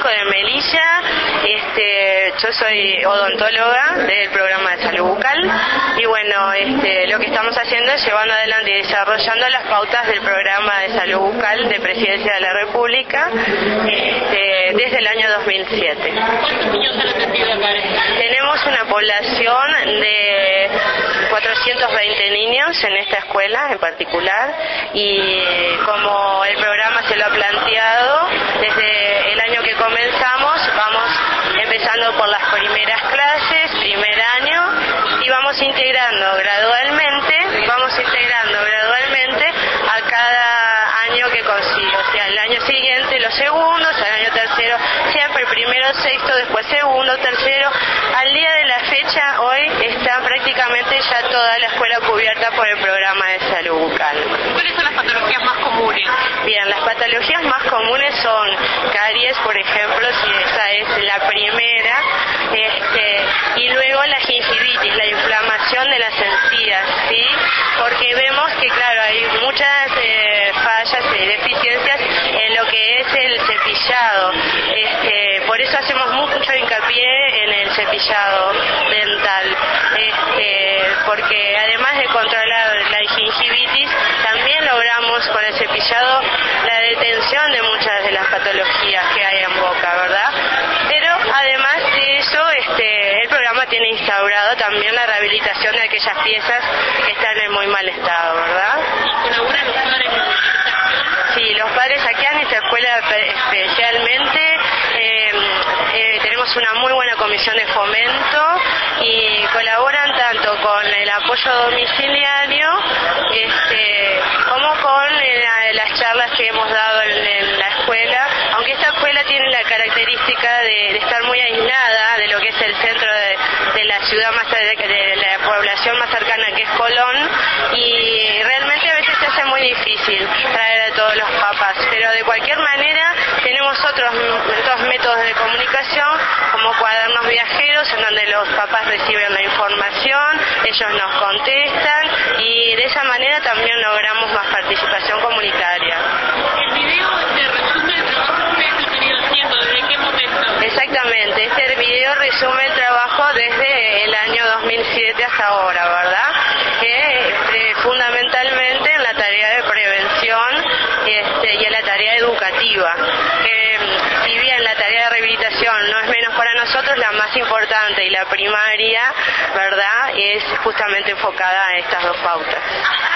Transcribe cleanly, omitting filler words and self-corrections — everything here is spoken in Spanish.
trabajo de Melilla. Yo soy odontóloga del programa de salud bucal y bueno, lo que estamos haciendo es llevando adelante y desarrollando las pautas del programa de salud bucal de Presidencia de la República desde el año 2007. ¿Cuántos niños han atendido acá? Tenemos una población de 420 niños en esta escuela en particular y como el programa se lo ha planteado, desde el año que comenzamos vamos empezando por las primeras clases, primer año, y vamos integrando gradualmente a cada año que consigue, o sea, el año siguiente los segundos, al año tercero siempre primero, sexto, después segundo, tercero. Al día de la fecha, hoy está prácticamente ya toda la escuela cubierta por el programa de salud bucal. ¿Cuáles son las patologías más comunes? Bien, las patologías más comunes son caries, por ejemplo, si esa es la primera, y luego la gingivitis, la inflamación de las encías, ¿sí? Porque vemos que, claro, hay muchas fallas y deficiencias en lo que es el cepillado. Por eso hacemos mucho hincapié en el cepillado dental, porque además de controlar la gingivitis, también logramos con el cepillado la detención de muchas de las patologías que hay en boca, ¿verdad? Pero además de eso, el programa tiene instaurado también la rehabilitación de aquellas piezas que están en muy mal estado, ¿verdad? ¿Y colaboran los padres en la rehabilitación? Sí, los padres aquí en esta escuela especialmente tenemos una muy buena comisión de fomento y colaboran tanto con el apoyo domiciliario como con las charlas que hemos dado en la escuela, aunque esta escuela tiene la característica de estar muy aislada de lo que es el centro de la ciudad de la población más cercana, que es Colón, y realmente a veces se hace muy difícil traer a todos los papás, pero de cualquier manera tenemos otros métodos de comunicación como cuadernos viajeros en donde los papás reciben la información, ellos nos contestan y de esa manera también logramos más participación comunitaria. El video resume el trabajo que ustedes han venido haciendo, ¿desde qué momento? Exactamente, este video resume el trabajo desde el año 2007 hasta ahora, ¿verdad? Fundamentalmente en la tarea de prevención y en la tarea educativa. Si bien la tarea de rehabilitación no es menos para nosotros, la más importante y la primaria, ¿verdad?, es justamente enfocada a estas dos pautas.